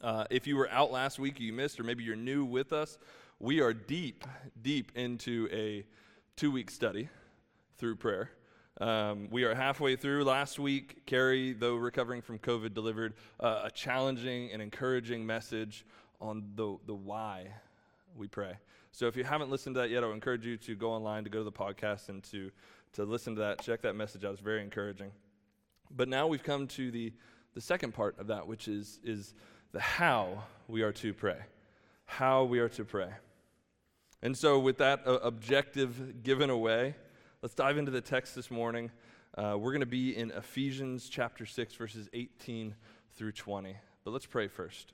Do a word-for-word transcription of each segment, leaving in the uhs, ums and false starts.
Uh, if you were out last week, you missed, or maybe you're new with us, we are deep, deep into a two-week study through prayer. Um, we are halfway through. Last week, Carrie, though recovering from COVID, delivered uh, a challenging and encouraging message on the, the why we pray. So if you haven't listened to that yet, I would encourage you to go online, to go to the podcast, and to, to listen to that. Check that message out. It's very encouraging. But now we've come to the, the second part of that, which is is the how we are to pray. How we are to pray. And so with that uh, objective given away, let's dive into the text this morning. Uh, we're going to be in Ephesians chapter six, verses eighteen through twenty. But let's pray first.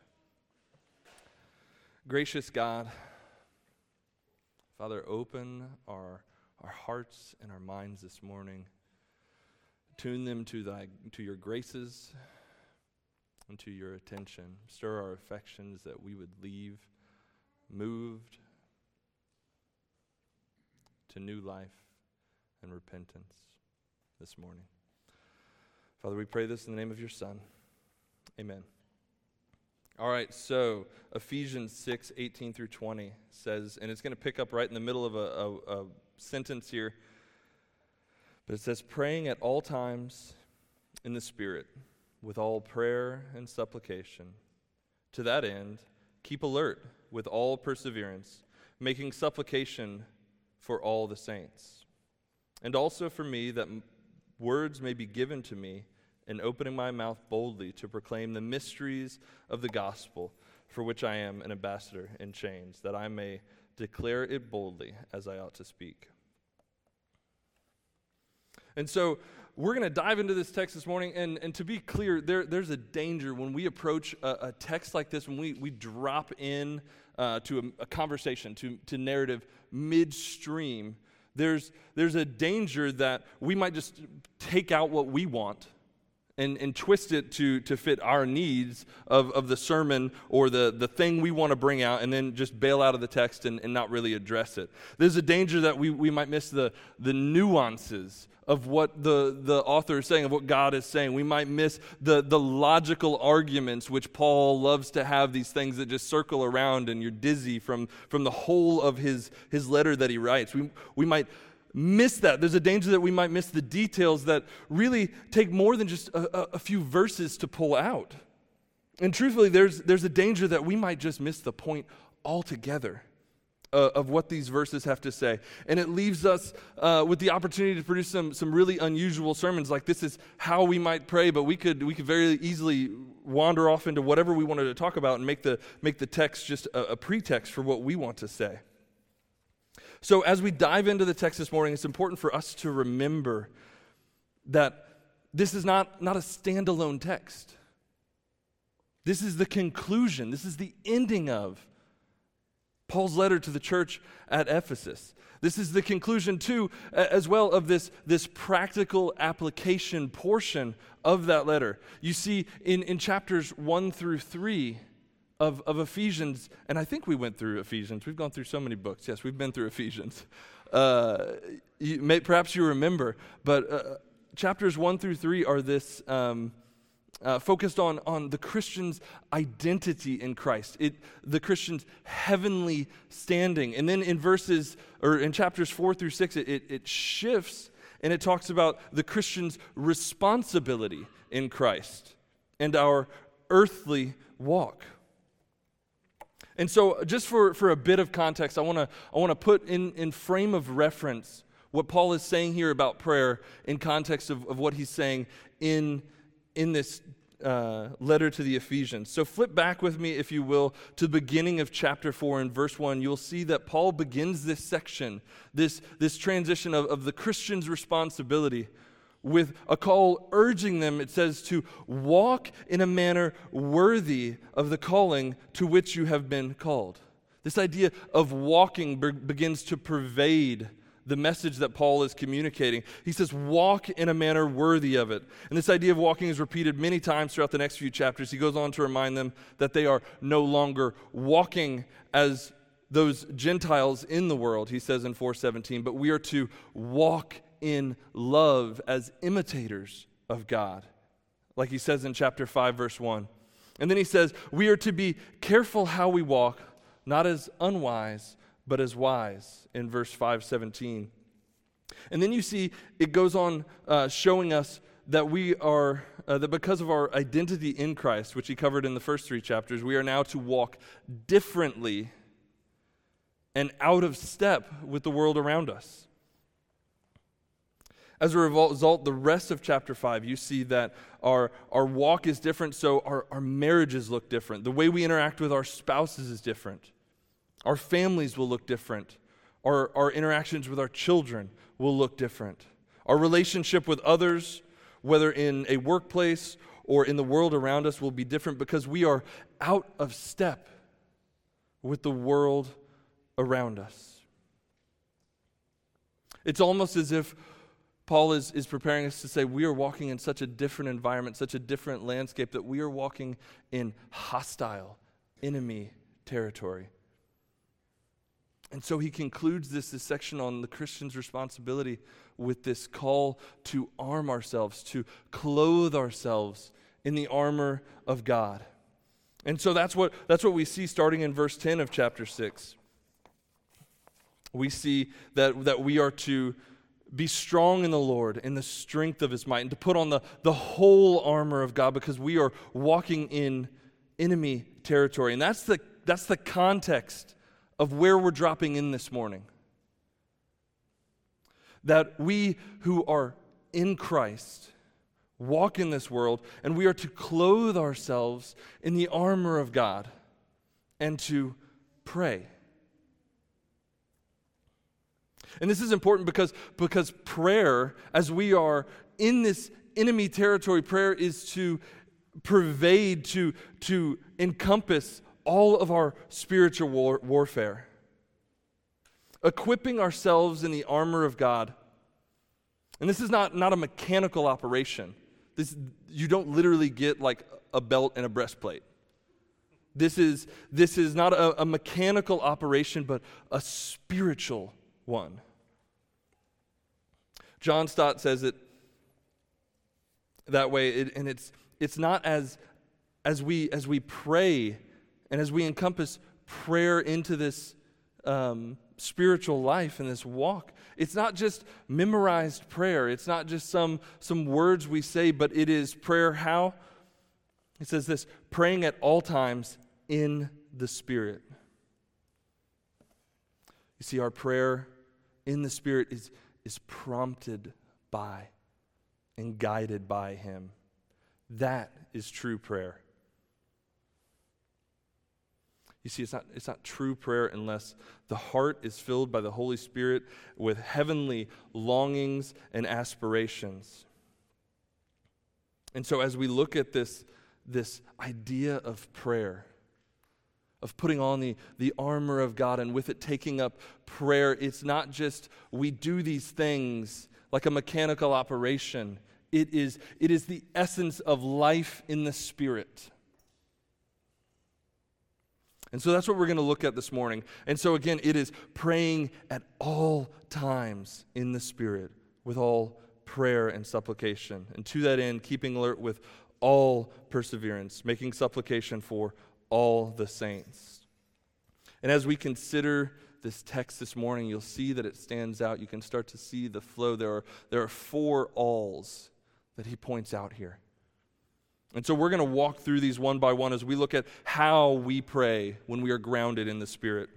Gracious God, Father, open our, our hearts and our minds this morning. Tune them to thy to your graces and to your attention. Stir our affections that we would leave moved to new life and repentance this morning. Father, we pray this in the name of your Son. Amen. All right, so Ephesians six, eighteen through twenty says, and it's going to pick up right in the middle of a, a, a sentence here, but it says, praying at all times in the Spirit, with all prayer and supplication. To that end, keep alert with all perseverance, making supplication for all the saints. And also for me, that m- words may be given to me in opening my mouth boldly to proclaim the mysteries of the gospel, for which I am an ambassador in chains, that I may declare it boldly as I ought to speak. And so we're going to dive into this text this morning, and, and to be clear, there, there's a danger when we approach a, a text like this, when we, we drop in uh, to a, a conversation, to, to narrative midstream, there's, there's a danger that we might just take out what we want and, and twist it to, to fit our needs of, of the sermon or the, the thing we want to bring out, and then just bail out of the text and, and not really address it. There's a danger that we, we might miss the, the nuances of what the, the author is saying, of what God is saying. We might miss the, the logical arguments, which Paul loves to have, these things that just circle around and you're dizzy from, from the whole of his, his letter that he writes. We, we might miss that. There's a danger that we might miss the details that really take more than just a, a, a few verses to pull out. And truthfully, there's, there's a danger that we might just miss the point altogether Uh, of what these verses have to say. And it leaves us uh, with the opportunity to produce some some really unusual sermons, like this is how we might pray, but we could we could very easily wander off into whatever we wanted to talk about and make the make the text just a, a pretext for what we want to say. So as we dive into the text this morning, it's important for us to remember that this is not, not a standalone text. This is the conclusion. This is the ending of Paul's letter to the church at Ephesus. This is the conclusion, too, as well, of this, this practical application portion of that letter. You see, in, in chapters one through three of, of Ephesians, and I think we went through Ephesians. We've gone through so many books. Yes, we've been through Ephesians. Uh, you may, perhaps you remember, but uh, chapters one through three are this... Um, Uh, focused on, on the Christian's identity in Christ, it, the Christian's heavenly standing. And then in verses, or in chapters four through six, it, it, it shifts and it talks about the Christian's responsibility in Christ and our earthly walk. And so just for, for a bit of context, I want to I want to put in, in frame of reference what Paul is saying here about prayer in context of, of what he's saying in in this uh, letter to the Ephesians. So flip back with me, if you will, to the beginning of chapter four and verse one. You'll see that Paul begins this section, this, this transition of, of the Christian's responsibility with a call urging them, it says, to walk in a manner worthy of the calling to which you have been called. This idea of walking be- begins to pervade the message that Paul is communicating. He says, walk in a manner worthy of it. And this idea of walking is repeated many times throughout the next few chapters. He goes on to remind them that they are no longer walking as those Gentiles in the world, he says in four seventeen, but we are to walk in love as imitators of God, like he says in chapter five, verse one. And then he says, we are to be careful how we walk, not as unwise, but as wise, in verse five seventeen. And then you see it goes on uh, showing us that we are, uh, that because of our identity in Christ, which he covered in the first three chapters, we are now to walk differently and out of step with the world around us. As a result, the rest of chapter five, you see that our, our walk is different, so our, our marriages look different. The way we interact with our spouses is different. Our families will look different. Our, our interactions with our children will look different. Our relationship with others, whether in a workplace or in the world around us, will be different because we are out of step with the world around us. It's almost as if Paul is, is preparing us to say we are walking in such a different environment, such a different landscape, that we are walking in hostile, enemy territory. And so he concludes this, this section on the Christian's responsibility with this call to arm ourselves, to clothe ourselves in the armor of God. And so that's what, that's what we see starting in verse ten of chapter six. We see that, that we are to be strong in the Lord, in the strength of his might, and to put on the, the whole armor of God because we are walking in enemy territory. And that's the, that's the context of where we're dropping in this morning. That we who are in Christ walk in this world, and we are to clothe ourselves in the armor of God and to pray. And this is important because, because prayer, as we are in this enemy territory, prayer is to pervade, to, to encompass all of our spiritual war, warfare. Equipping ourselves in the armor of God. And this is not, not a mechanical operation. This, you don't literally get like a belt and a breastplate. This is, this is not a, a mechanical operation, but a spiritual one. John Stott says it that way, it, and it's it's not as as we as we pray and as we encompass prayer into this um, spiritual life and this walk. It's not just memorized prayer. It's not just some some words we say, but it is prayer. How? It says this: praying at all times in the Spirit. You see, our prayer in the Spirit is, is prompted by and guided by Him. That is true prayer. You see, it's not, it's not true prayer unless the heart is filled by the Holy Spirit with heavenly longings and aspirations. And so as we look at this, this idea of prayer, of putting on the, the armor of God, and with it taking up prayer, it's not just we do these things like a mechanical operation. It is, it is the essence of life in the Spirit. And so that's what we're going to look at this morning. And so again, it is praying at all times in the Spirit with all prayer and supplication. And to that end, keeping alert with all perseverance, making supplication for all the saints. And as we consider this text this morning, you'll see that it stands out. You can start to see the flow. There are, there are four alls that he points out here. And so we're going to walk through these one by one as we look at how we pray when we are grounded in the Spirit.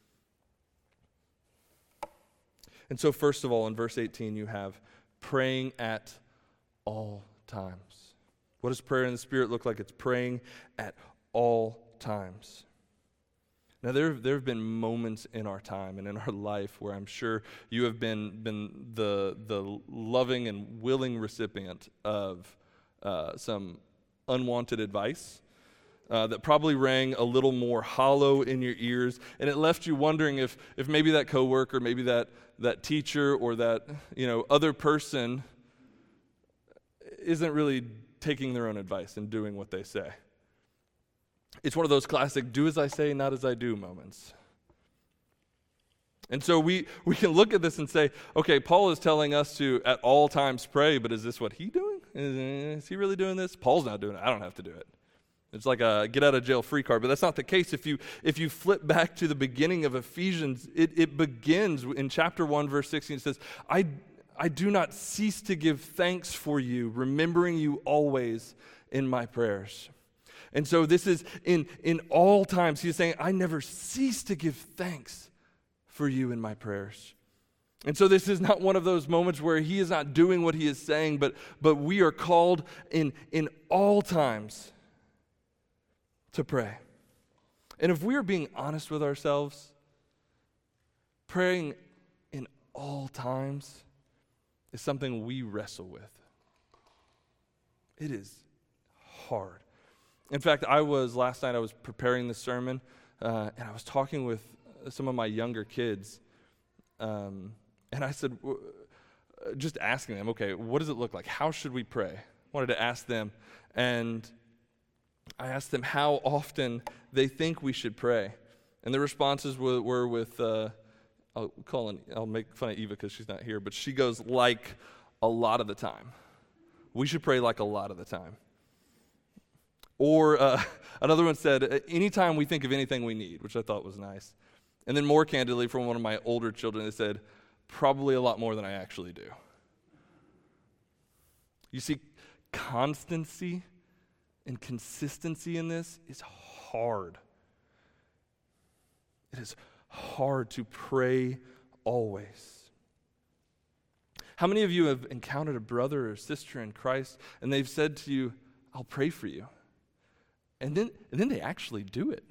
And so first of all, in verse eighteen, you have praying at all times. What does prayer in the Spirit look like? It's praying at all times. Now, there, there have been moments in our time and in our life where I'm sure you have been, been the, the loving and willing recipient of uh, some unwanted advice uh, that probably rang a little more hollow in your ears, and it left you wondering if, if maybe that coworker, maybe that, that teacher, or that you know other person isn't really taking their own advice and doing what they say. It's one of those classic do as I say, not as I do moments. And so we, we can look at this and say, okay, Paul is telling us to at all times pray, but is this what he's doing? Is, is he really doing this? Paul's not doing it. I don't have to do it. It's like a get out of jail free card, but that's not the case. If you if you flip back to the beginning of Ephesians, it, it begins in chapter one, verse sixteen. It says, I, I do not cease to give thanks for you, remembering you always in my prayers. And so this is in, in all times. He's saying, I never cease to give thanks for you in my prayers. And so this is not one of those moments where he is not doing what he is saying, but, but we are called in, in all times to pray. And if we are being honest with ourselves, praying in all times is something we wrestle with. It is hard. In fact, I was, last night I was preparing the sermon, uh, and I was talking with some of my younger kids, um, and I said, w- just asking them, okay, what does it look like? How should we pray? I wanted to ask them, and I asked them how often they think we should pray. And the responses were, were with, uh, I'll call in, I'll make fun of Eva because she's not here, but she goes, like a lot of the time. We should pray like a lot of the time. Or uh, another one said, anytime we think of anything we need, which I thought was nice. And then more candidly, from one of my older children, they said, probably a lot more than I actually do. You see, constancy and consistency in this is hard. It is hard to pray always. How many of you have encountered a brother or sister in Christ and they've said to you, I'll pray for you? And then, and then they actually do it.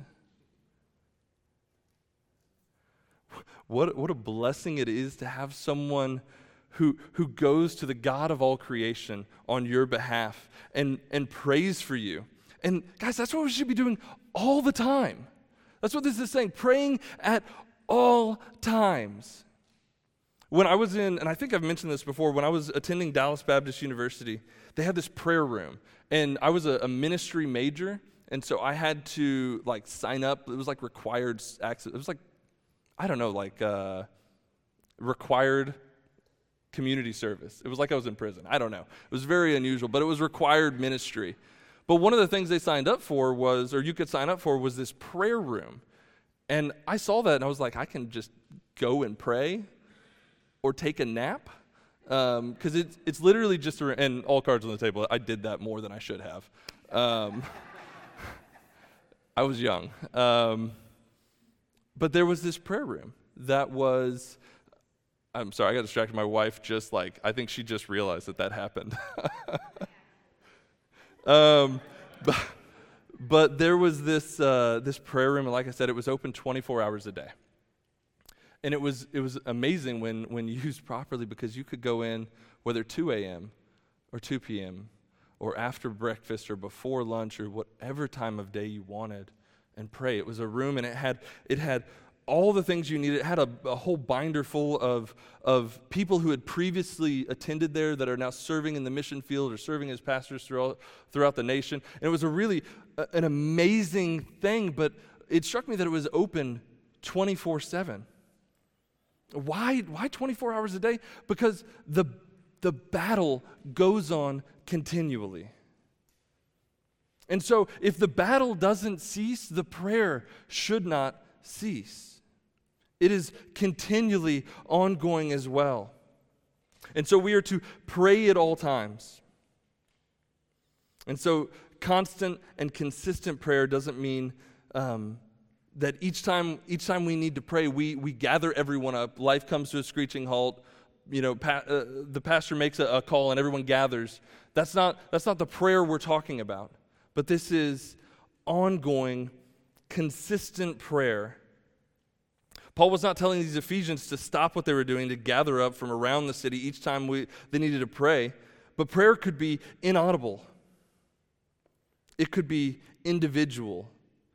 What, what a blessing it is to have someone who, who goes to the God of all creation on your behalf and, and prays for you. And guys, that's what we should be doing all the time. That's what this is saying, praying at all times. When I was in, and I think I've mentioned this before, when I was attending Dallas Baptist University, they had this prayer room. And I was a, a ministry major, and so I had to like sign up. It was like required access. It was like, I don't know, like uh, required community service. It was like I was in prison. I don't know. It was very unusual, but it was required ministry. But one of the things they signed up for was, or you could sign up for, was this prayer room. And I saw that and I was like, I can just go and pray or take a nap. Because um, it's, it's literally just, a, and all cards on the table, I did that more than I should have. Um, I was young. Um, but there was this prayer room that was, I'm sorry, I got distracted. My wife just like, I think she just realized that that happened. um, but, but there was this uh, this prayer room, and like I said, it was open twenty-four hours a day. And it was it was amazing when, when used properly, because you could go in whether two a.m. or two p.m. or after breakfast or before lunch or whatever time of day you wanted and pray. It was a room, and it had it had all the things you needed. It had a, a whole binder full of, of people who had previously attended there that are now serving in the mission field or serving as pastors throughout, throughout the nation. And it was a really uh, an amazing thing, but it struck me that it was open twenty-four seven. Why why twenty-four hours a day? Because the the battle goes on continually. And so if the battle doesn't cease, the prayer should not cease. It is continually ongoing as well. And so we are to pray at all times. And so constant and consistent prayer doesn't mean um, that each time each time we need to pray, we we gather everyone up. Life comes to a screeching halt. You know, pa- uh, the pastor makes a, a call and everyone gathers. That's not that's not the prayer we're talking about. But this is ongoing, consistent prayer. Paul was not telling these Ephesians to stop what they were doing, to gather up from around the city each time we, they needed to pray. But prayer could be inaudible. It could be individual.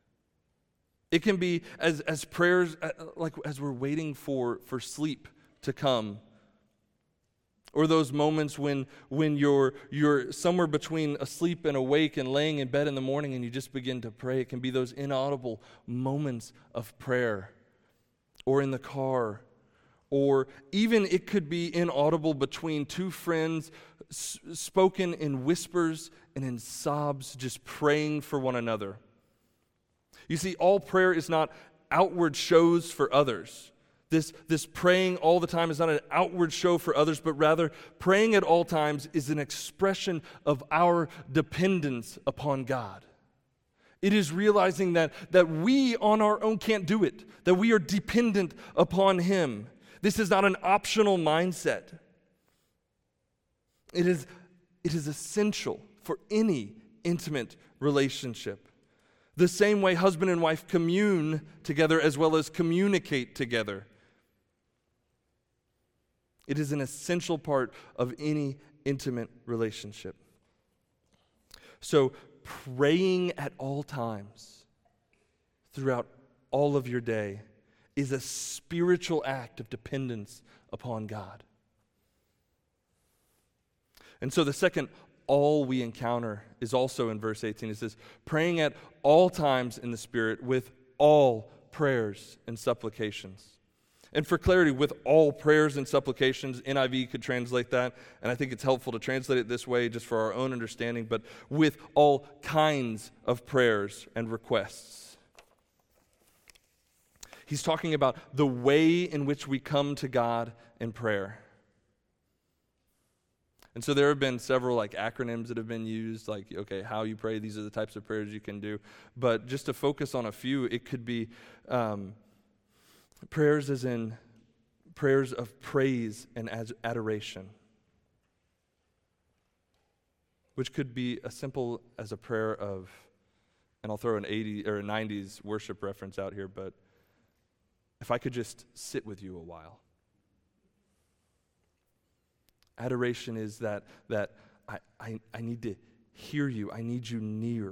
It can be as, as prayers, uh, like as we're waiting for, for sleep to come. Or those moments when when you're you're somewhere between asleep and awake and laying in bed in the morning and you just begin to pray. It can be those inaudible moments of prayer. Or in the car. Or even it could be inaudible between two friends, s- spoken in whispers and in sobs, just praying for one another. You see, all prayer is not outward shows for others. This, this praying all the time is not an outward show for others, but rather praying at all times is an expression of our dependence upon God. It is realizing that, that we on our own can't do it, that we are dependent upon Him. This is not an optional mindset. It is, it is essential for any intimate relationship. The same way husband and wife commune together as well as communicate together. It is an essential part of any intimate relationship. So, praying at all times throughout all of your day is a spiritual act of dependence upon God. And so the second all we encounter is also in verse eighteen. It says, praying at all times in the Spirit with all prayers and supplications. And for clarity, with all prayers and supplications, N I V could translate that, and I think it's helpful to translate it this way just for our own understanding, but with all kinds of prayers and requests. He's talking about the way in which we come to God in prayer. And so there have been several like acronyms that have been used, like, okay, how you pray, these are the types of prayers you can do. But just to focus on a few, it could be um, prayers as in prayers of praise and as adoration, which could be as simple as a prayer of, and I'll throw an eighties or a nineties worship reference out here, but if I could just sit with you a while. Adoration is that that I, I, I need to hear you. I need you near.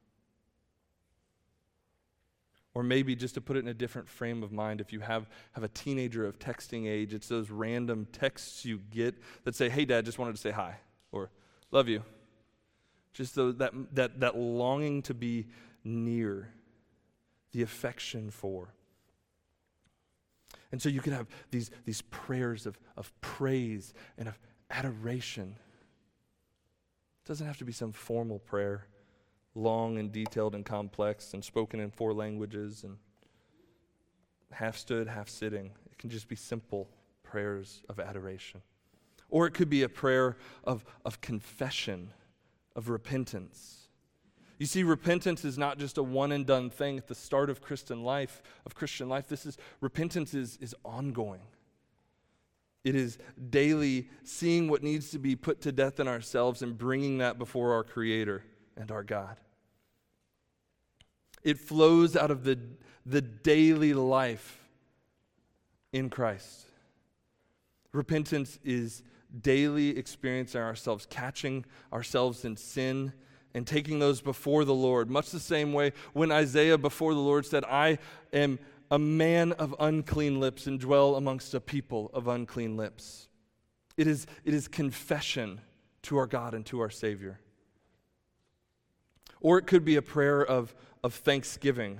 Or maybe just to put it in a different frame of mind, if you have, have a teenager of texting age, it's those random texts you get that say, hey, Dad, just wanted to say hi, or love you. Just the, that, that, that longing to be near, the affection for. And so you can have these, these prayers of, of praise and of adoration. It doesn't have to be some formal prayer, long and detailed and complex and spoken in four languages and half stood, half sitting. It can just be simple prayers of adoration. Or it could be a prayer of, of confession, of repentance. You see, repentance is not just a one and done thing at the start of Christian life, of Christian life. This is repentance is, is ongoing. It is daily seeing what needs to be put to death in ourselves and bringing that before our Creator and our God. It flows out of the, the daily life in Christ. Repentance is daily experiencing ourselves, catching ourselves in sin and taking those before the Lord. Much the same way when Isaiah before the Lord said, I am a man of unclean lips and dwell amongst a people of unclean lips. It is, it is confession to our God and to our Savior. Or it could be a prayer of, of thanksgiving.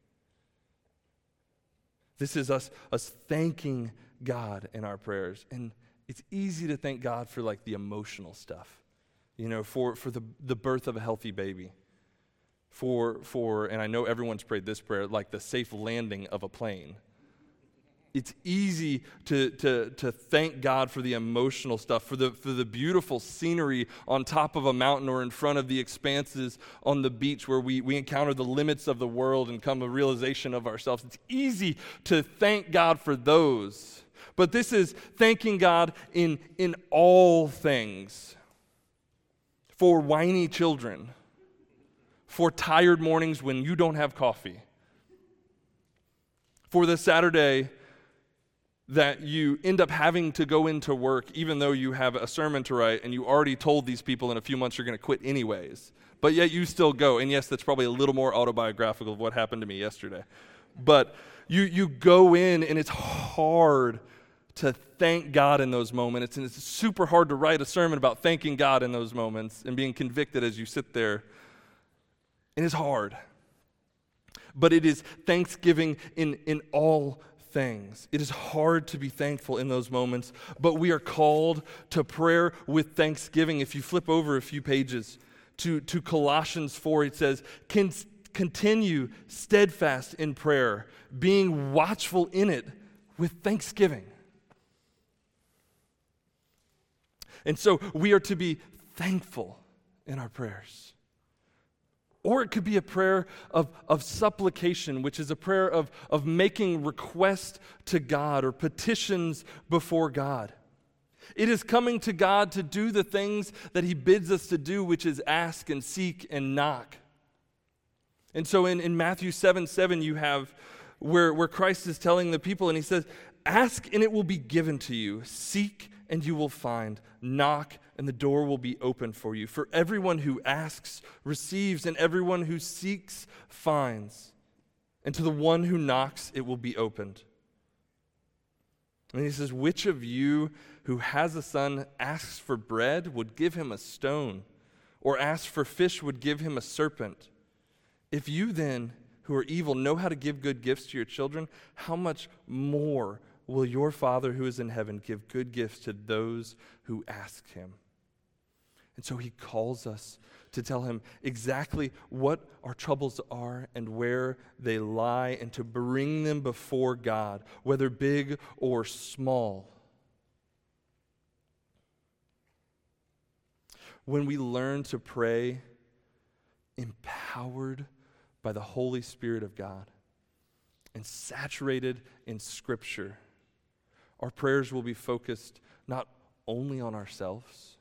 This is us, us thanking God in our prayers. And it's easy to thank God for like the emotional stuff, you know, for, for the, the birth of a healthy baby. For, for, and I know everyone's prayed this prayer, like the safe landing of a plane. It's easy to, to, to thank God for the emotional stuff, for the, for the beautiful scenery on top of a mountain or in front of the expanses on the beach where we, we encounter the limits of the world and come to a realization of ourselves. It's easy to thank God for those. But this is thanking God in, in all things. For whiny children. For tired mornings when you don't have coffee. For the Saturday that you end up having to go into work even though you have a sermon to write and you already told these people in a few months you're going to quit anyways. But yet you still go. And yes, that's probably a little more autobiographical of what happened to me yesterday. But you, you go in and it's hard to thank God in those moments. And it's super hard to write a sermon about thanking God in those moments and being convicted as you sit there. And it's hard. But it is thanksgiving in, in all things. It is hard to be thankful in those moments, but we are called to prayer with thanksgiving. If you flip over a few pages to, to Colossians four, it says, Con- continue steadfast in prayer, being watchful in it with thanksgiving. And so we are to be thankful in our prayers. Or it could be a prayer of, of supplication, which is a prayer of, of making request to God or petitions before God. It is coming to God to do the things that he bids us to do, which is ask and seek and knock. And so in, in Matthew seven seven, you have where, where Christ is telling the people, and he says, ask and it will be given to you. Seek and you will find. Knock and the door will be open for you. For everyone who asks receives, and everyone who seeks finds. And to the one who knocks it will be opened. And he says, which of you who has a son asks for bread would give him a stone, or asks for fish would give him a serpent? If you then, who are evil, know how to give good gifts to your children, how much more will your Father who is in heaven give good gifts to those who ask him? And so he calls us to tell him exactly what our troubles are and where they lie, and to bring them before God, whether big or small. When we learn to pray empowered by the Holy Spirit of God and saturated in Scripture, our prayers will be focused not only on ourselves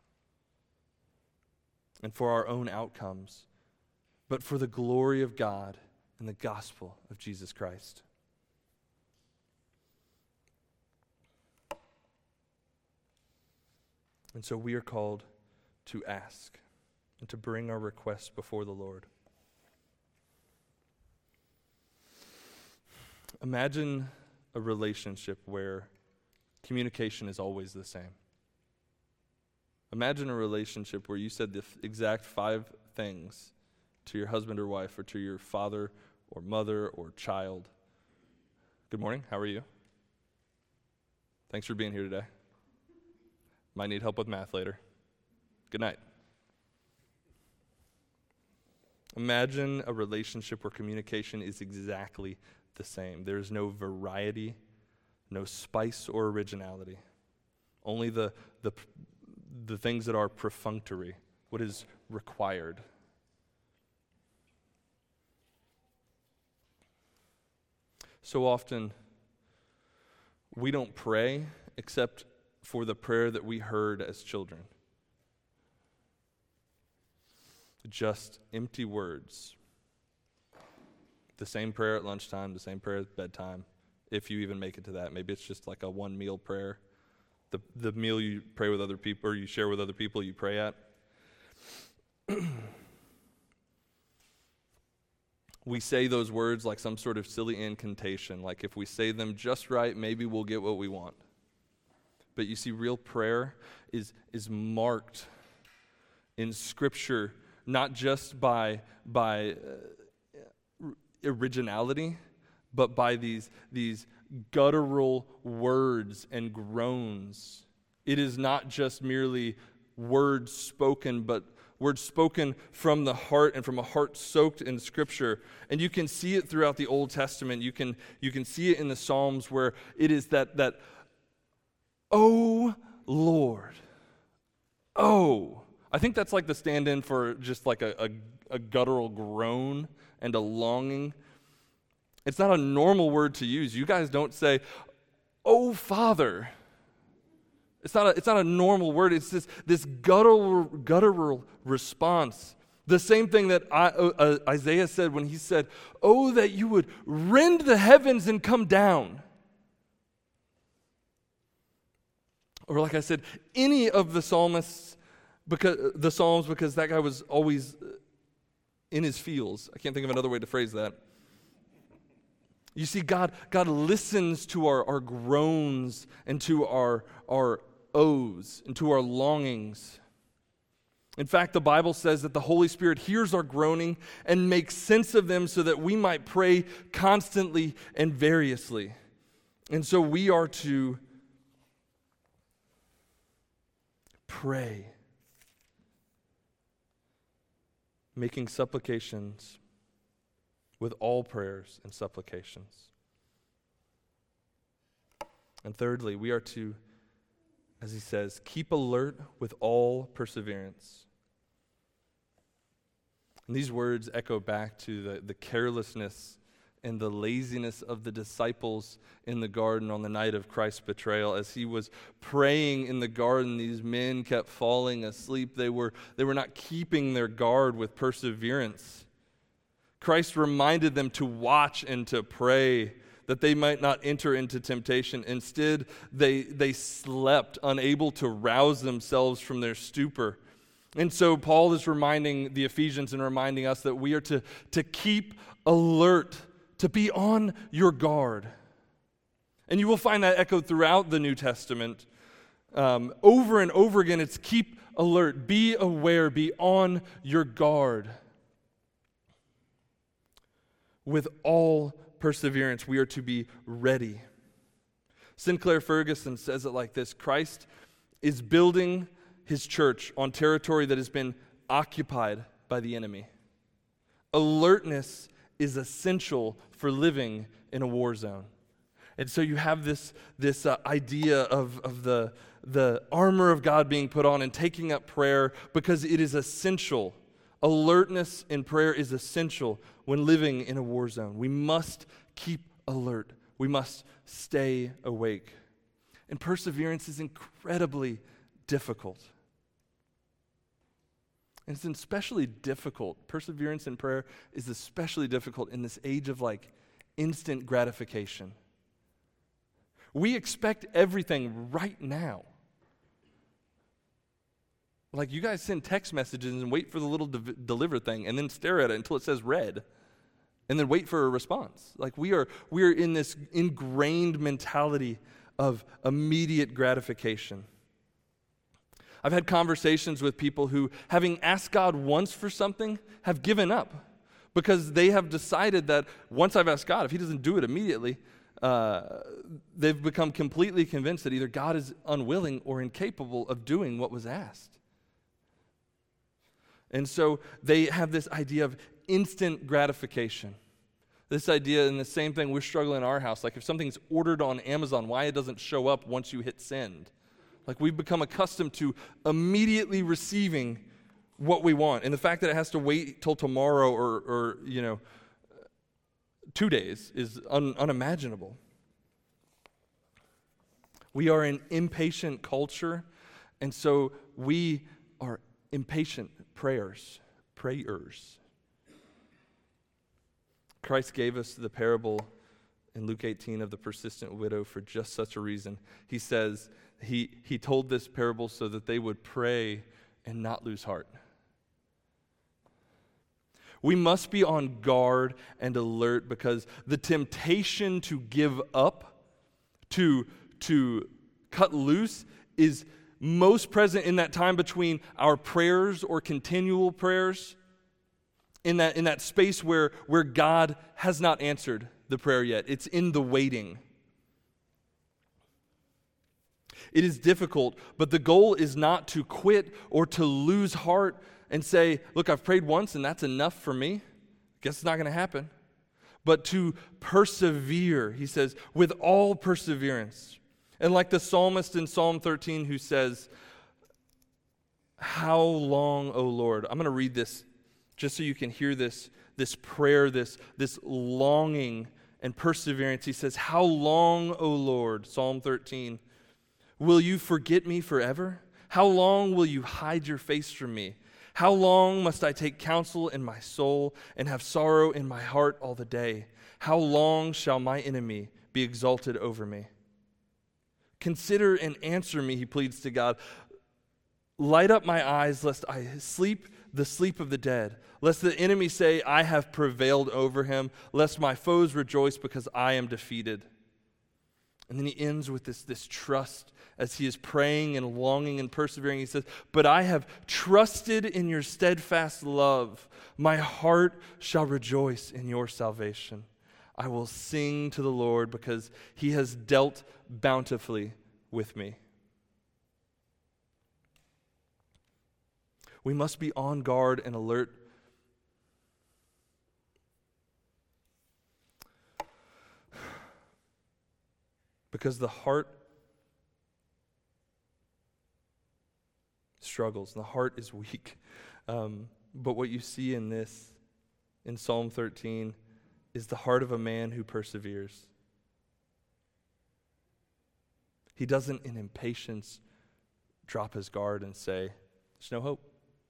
and for our own outcomes, but for the glory of God and the gospel of Jesus Christ. And so we are called to ask and to bring our requests before the Lord. Imagine a relationship where communication is always the same. Imagine a relationship where you said the f- exact five things to your husband or wife, or to your father or mother or child. Good morning, how are you? Thanks for being here today. Might need help with math later. Good night. Imagine a relationship where communication is exactly the same. There's no variety, no spice or originality. Only the, the, the things that are perfunctory, what is required. So often, we don't pray except for the prayer that we heard as children. Just empty words. The same prayer at lunchtime, the same prayer at bedtime, if you even make it to that. Maybe it's just like a one meal prayer. The the meal you pray with other people, or you share with other people, you pray at. We say those words like some sort of silly incantation, like if we say them just right, maybe we'll get what we want. But you see, real prayer is is marked in Scripture not just by by uh, originality, but by these these guttural words and groans. It is not just merely words spoken, but words spoken from the heart and from a heart soaked in Scripture. And you can see it throughout the Old Testament. You can you can see it in the Psalms, where it is that that "Oh Lord, oh." I think that's like the stand-in for just like a, a, a guttural groan and a longing. It's not a normal word to use. You guys don't say, "Oh Father." It's not a, it's not a normal word. It's this, this guttural, guttural response. The same thing that I, uh, Isaiah said when he said, "Oh, that you would rend the heavens and come down." Or like I said, any of the psalmists, because the Psalms, because that guy was always in his fields. I can't think of another way to phrase that. You see, God, God listens to our, our groans and to our, our ohs and to our longings. In fact, the Bible says that the Holy Spirit hears our groaning and makes sense of them so that we might pray constantly and variously. And so we are to pray making supplications with all prayers and supplications. And thirdly, we are to, as he says, keep alert with all perseverance. And these words echo back to the, the carelessness and the laziness of the disciples in the garden on the night of Christ's betrayal. As he was praying in the garden, these men kept falling asleep. They were, they were not keeping their guard with perseverance. Christ reminded them to watch and to pray, that they might not enter into temptation. Instead, they, they slept, unable to rouse themselves from their stupor. And so Paul is reminding the Ephesians and reminding us that we are to, to keep alert, to be on your guard. And you will find that echoed throughout the New Testament. Um, over and over again, it's keep alert, be aware, be on your guard. With all perseverance, we are to be ready. Sinclair Ferguson says it like this: Christ is building his church on territory that has been occupied by the enemy. Alertness is essential for living in a war zone. And so you have this, this uh, idea of, of the, the armor of God being put on and taking up prayer because it is essential. Alertness in prayer is essential when living in a war zone. We must keep alert. We must stay awake. And perseverance is incredibly difficult. And it's especially difficult. Perseverance in prayer is especially difficult in this age of like instant gratification. We expect everything right now. Like you guys send text messages and wait for the little de- deliver thing and then stare at it until it says read and then wait for a response. Like we are, we are in this ingrained mentality of immediate gratification. I've had conversations with people who, having asked God once for something, have given up because they have decided that once I've asked God, if he doesn't do it immediately, uh, they've become completely convinced that either God is unwilling or incapable of doing what was asked. And so they have this idea of instant gratification. This idea, and the same thing we're struggling in our house, like if something's ordered on Amazon, why it doesn't show up once you hit send. Like we've become accustomed to immediately receiving what we want. And the fact that it has to wait till tomorrow or, or you know, two days is un- unimaginable. We are an impatient culture, and so we are impatient prayers, prayers. Christ gave us the parable in Luke eighteen of the persistent widow for just such a reason. He says, He, he told this parable so that they would pray and not lose heart. We must be on guard and alert because the temptation to give up, to, to cut loose, is most present in that time between our prayers or continual prayers, in that, in that space where, where God has not answered the prayer yet. It's in the waiting. It is difficult, but the goal is not to quit or to lose heart and say, look, I've prayed once and that's enough for me. Guess it's not going to happen. But to persevere, he says, with all perseverance. And like the psalmist in Psalm thirteen who says, how long, O Lord? I'm going to read this just so you can hear this, this prayer, this, this longing and perseverance. He says, how long, O Lord, Psalm thirteen, will you forget me forever? How long will you hide your face from me? How long must I take counsel in my soul and have sorrow in my heart all the day? How long shall my enemy be exalted over me? Consider and answer me, he pleads to God. Light up my eyes, lest I sleep the sleep of the dead, lest the enemy say, I have prevailed over him, lest my foes rejoice because I am defeated. And then he ends with this, this trust as he is praying and longing and persevering. He says, but I have trusted in your steadfast love. My heart shall rejoice in your salvation. I will sing to the Lord because he has dealt bountifully with me. We must be on guard and alert Because the heart struggles, and the heart is weak. Um, but what you see in this, in Psalm thirteen, is the heart of a man who perseveres. He doesn't, in impatience, drop his guard and say, there's no hope.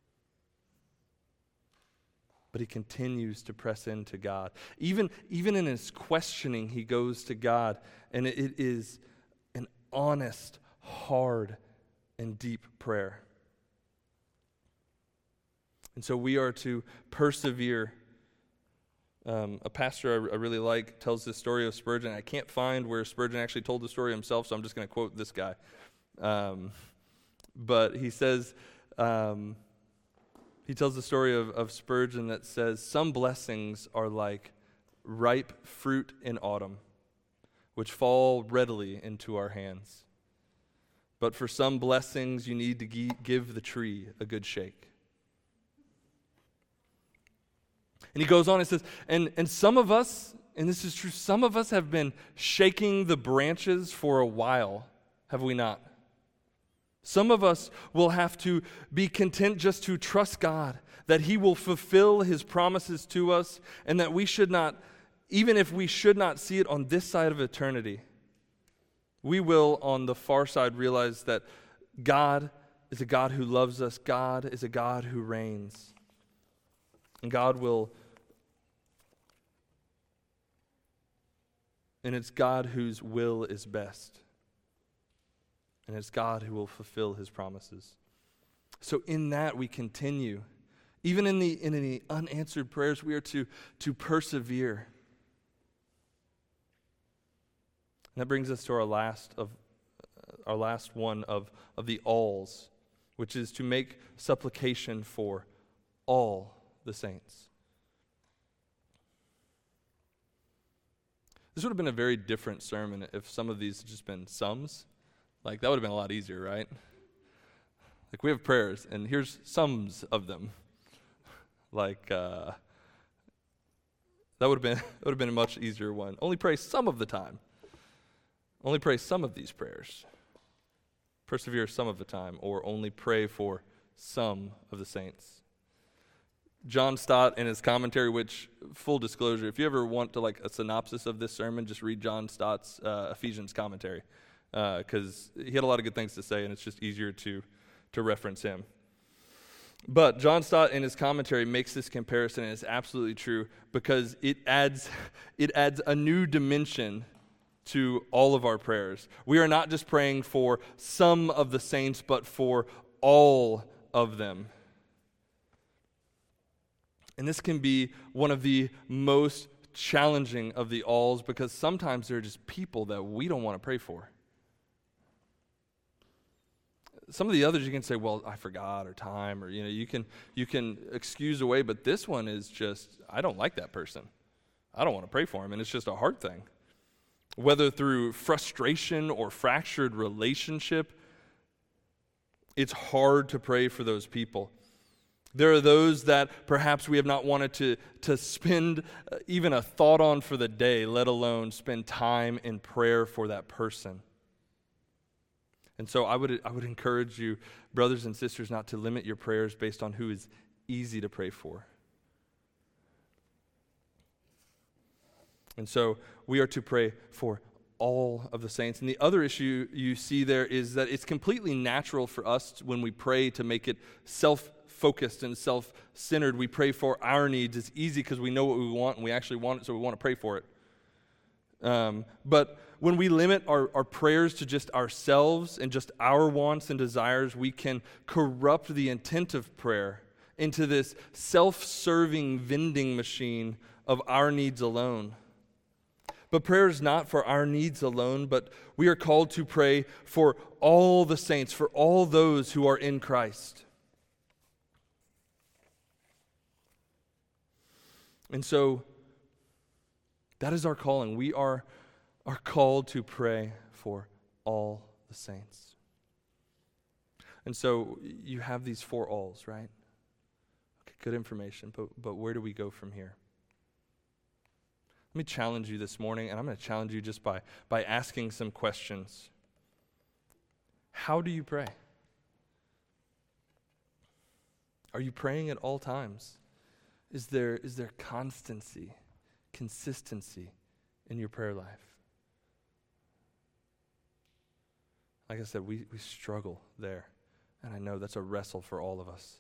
But he continues to press into God. Even, even in his questioning, he goes to God, and it, it is an honest, hard, and deep prayer. And so we are to persevere. Um, a pastor I, I really like tells this story of Spurgeon. I can't find where Spurgeon actually told the story himself, so I'm just going to quote this guy. Um, but he says, um, he tells the story of, of Spurgeon that says, some blessings are like ripe fruit in autumn, which fall readily into our hands. But for some blessings, you need to gi- give the tree a good shake. And he goes on and says, and, and some of us, and this is true, some of us have been shaking the branches for a while, have we not? Some of us will have to be content just to trust God, that he will fulfill his promises to us, and that we should not, even if we should not see it on this side of eternity, we will on the far side realize that God is a God who loves us. God is a God who reigns. And God will, and it's God whose will is best. And it's God who will fulfill his promises. So in that we continue. Even in the in the unanswered prayers, we are to, to persevere. And that brings us to our last of uh, our last one of, of the alls, which is to make supplication for all the saints. This would have been a very different sermon if some of these had just been sums. Like, that would have been a lot easier, right? Like, we have prayers, and here's sums of them. Like, uh, that would have been that would have been a much easier one. Only pray some of the time. Only pray some of these prayers. Persevere some of the time, or only pray for some of the saints. John Stott in his commentary, which, full disclosure, if you ever want to like a synopsis of this sermon, just read John Stott's uh, Ephesians commentary, because uh, he had a lot of good things to say, and it's just easier to to reference him. But John Stott in his commentary makes this comparison, and it's absolutely true, because it adds it adds a new dimension to all of our prayers. We are not just praying for some of the saints, but for all of them. And this can be one of the most challenging of the alls, because sometimes there are just people that we don't want to pray for. Some of the others you can say, well, I forgot, or time, or you know, you can you can excuse away, but this one is just, I don't like that person. I don't want to pray for him, and it's just a hard thing. Whether through frustration or fractured relationship, it's hard to pray for those people. There are those that perhaps we have not wanted to, to spend even a thought on for the day, let alone spend time in prayer for that person. And so I would I would encourage you, brothers and sisters, not to limit your prayers based on who is easy to pray for. And so we are to pray for all of the saints. And the other issue you see there is that it's completely natural for us when we pray to make it self-focused and self-centered. We pray for our needs. It's easy because we know what we want and we actually want it, so we want to pray for it. Um, but when we limit our, our prayers to just ourselves and just our wants and desires, we can corrupt the intent of prayer into this self-serving vending machine of our needs alone. But prayer is not for our needs alone, but we are called to pray for all the saints, for all those who are in Christ. And so, that is our calling. We are, are called to pray for all the saints. And so, you have these four alls, right? Okay, good information, but, but where do we go from here? Let me challenge you this morning, and I'm going to challenge you just by, by asking some questions. How do you pray? Are you praying at all times? Is there, is there constancy, consistency in your prayer life? Like I said, we, we struggle there, and I know that's a wrestle for all of us.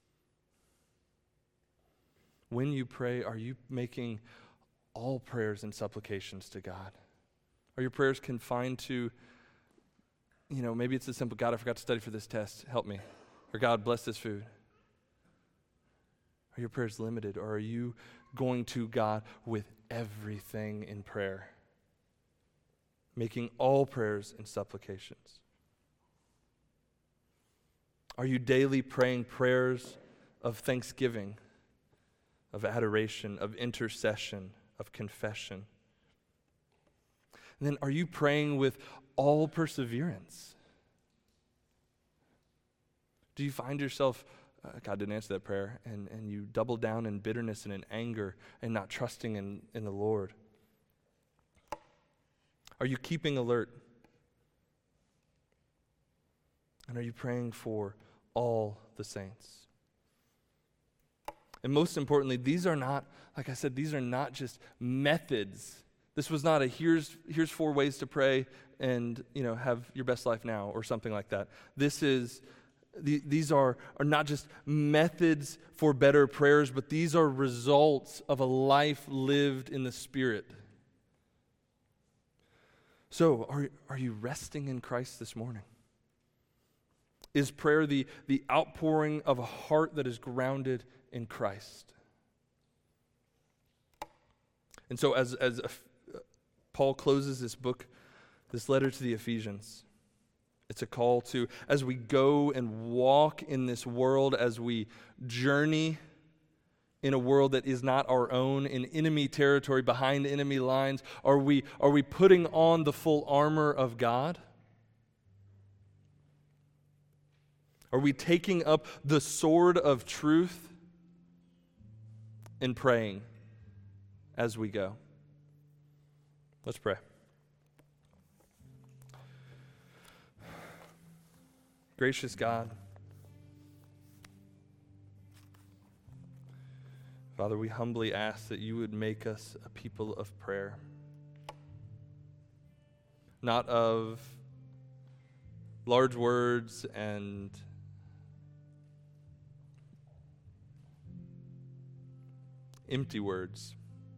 When you pray, are you making all prayers and supplications to God? Are your prayers confined to, you know, maybe it's as simple, God, I forgot to study for this test, help me. Or God, bless this food. Are your prayers limited, or are you going to God with everything in prayer? Making all prayers and supplications. Are you daily praying prayers of thanksgiving, of adoration, of intercession, of confession? And then are you praying with all perseverance? Do you find yourself, uh, God didn't answer that prayer, and, and you double down in bitterness and in anger and not trusting in, in the Lord? Are you keeping alert? And are you praying for all the saints? And most importantly, these are not, like I said, these are not just methods. This was not a here's here's four ways to pray and, you know, have your best life now or something like that. This is the, these are, are not just methods for better prayers, but these are results of a life lived in the Spirit. So, are, are you resting in Christ this morning? Is prayer the, the outpouring of a heart that is grounded in Christ? And so as, as a, Paul closes this book, this letter to the Ephesians, it's a call to, as we go and walk in this world, as we journey in a world that is not our own, in enemy territory, behind enemy lines, are we, are we putting on the full armor of God? Are we taking up the sword of truth and praying as we go? Let's pray. Gracious God, Father, we humbly ask that you would make us a people of prayer, not of large words and empty words,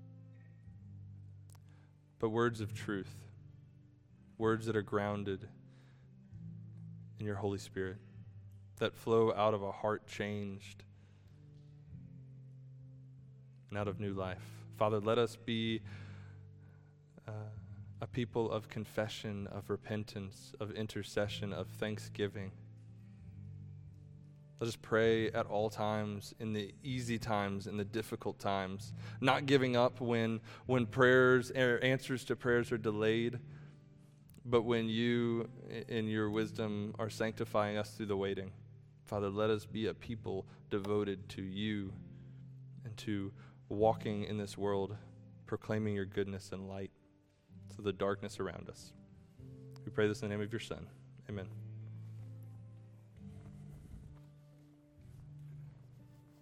but words of truth, words that are grounded in your Holy Spirit, that flow out of a heart changed and out of new life. Father, let us be uh, a people of confession, of repentance, of intercession, of thanksgiving. Let us pray at all times, in the easy times, in the difficult times, not giving up when when prayers or answers to prayers are delayed, but when you, in your wisdom, are sanctifying us through the waiting. Father, let us be a people devoted to you and to walking in this world, proclaiming your goodness and light to the darkness around us. We pray this in the name of your Son. Amen.